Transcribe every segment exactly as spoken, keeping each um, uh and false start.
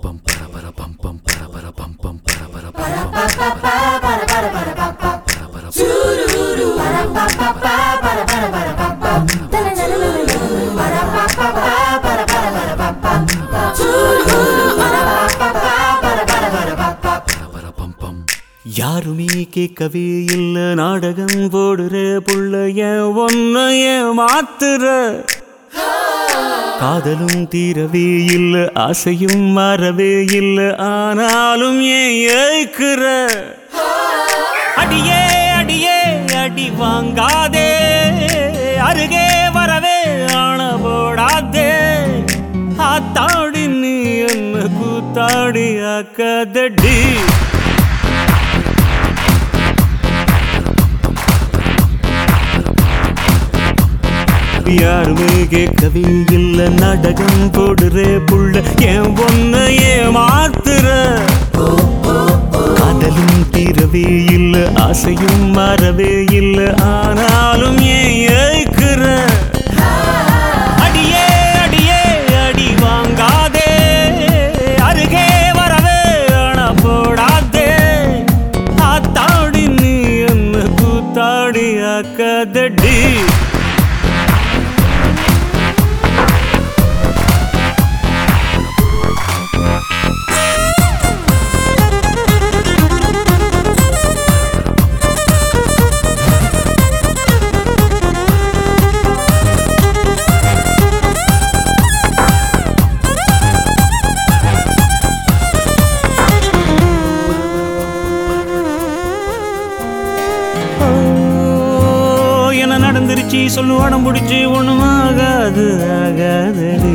pum para para pum pum para para pum pum para para pum pum para para para para pum pum para para sururu para pa pa pa para para para pum pum para pa pa pa para para para pum pum sururu para pa pa pa para para para pum pum para pum pum யாருமே கேட்கவே இல்ல நாடகம் போடுற புள்ளைய ஒன்னைய மாத்துற காதலும் தீரவே இல்ல ஆசையும் மாறவே இல்ல ஆனாலும் ஏன் ஏக்குற அடியே அடியே அடி வாங்காதே அருகே வரவே ஆன போடாதே ஆத்தாடி நீ என்ன கூத்தாடி ஆக்காதடி யாருமே கேட்கவே இல்ல நாடகம் போடுற புள்ள ஏன் ஒன்னையே மாத்துற காதலும் தீரவே இல்ல ஆசையும் மாறவே இல்ல ஆனாலும் ஏன் ஏக்குற அடியே அடியே அடி வாங்காதே அருகே வரவே ஆன போடாதே ஆத்தாடி நீ என்ன கூத்தாடி ஆக்காதடி நடந்துருச்சு சொல்லு உடம் பிடிச்சி ஒண்ணும் ஆகாது ஆகாதடி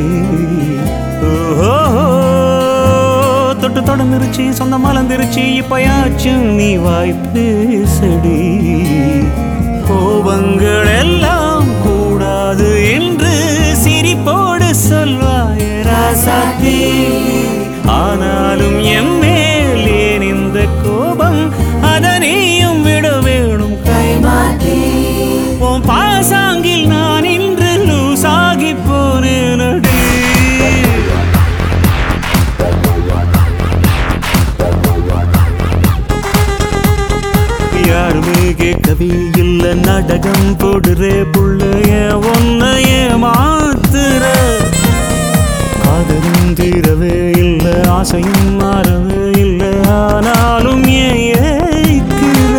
தொட்டு தொடர்ந்துருச்சு சொந்த மலர்ந்துருச்சு இப்பயாச்சும் நீ வாய் பேசடி கோபங்கள் எல்லாம் கூடாது என்று சிரிப்போடு சொல்வாய் ராசாத்தி ஆனாலும் என் மேல் ஏன் இந்த கோபம் அதனையும் விட வேணும் கைமாத்தி பாசாங்கில் நான் இன்று லூசாகி போனேனடி யாருமே கேட்கவே இல்ல நாடகம் போடுற புள்ளைய ஒன்னைய மாத்துற காதலும் தீரவே இல்ல ஆசையும் மாறவே இல்ல ஆனாலும் ஏன் ஏய்க்கிற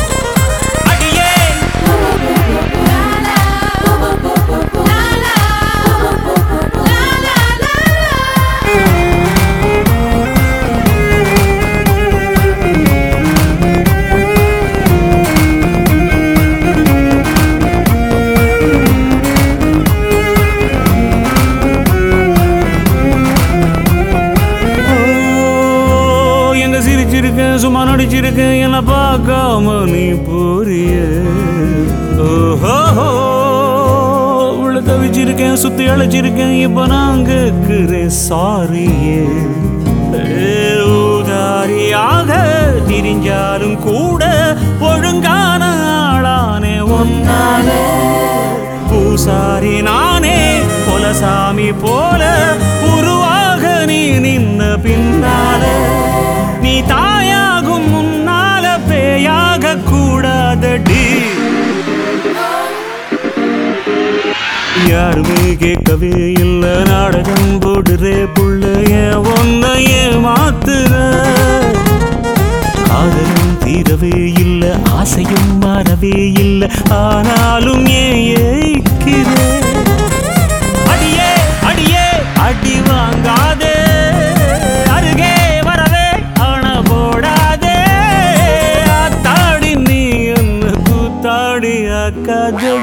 சும்மா நடிச்சிருக்கேன் என்ன பார்க்காம நீ போறிய ஓஹோ உள்ள தவிச்சிருக்கேன் சுத்தி அழைச்சிருக்கேன் இப்ப நான் கேட்கிறேன் சாரியே ஊதாரியாக திரிஞ்சாலும் கூட ஒழுங்கான ஆளானே ஒன்னாலே பூசாரி நானே கொலசாமி போல உருவாக நீ நின்ன பின்னாலே நீ தாயாகும் முன்னால பேயாக கூடாதடி யாருமே கேட்கவே இல்ல நாடகம் போடுற புள்ளைய ஒன்னைய மாத்துற காதலும் தீரவே இல்ல ஆசையும் மாறவே இல்ல ஆனாலும் ஏன் ஏய்க்கிற அடியே அடியே அடி வாங்காதே அருகே வரவே ஆன போடாதே ஆத்தாடி நீ என்ன கூத்தாடி ஆக்காதே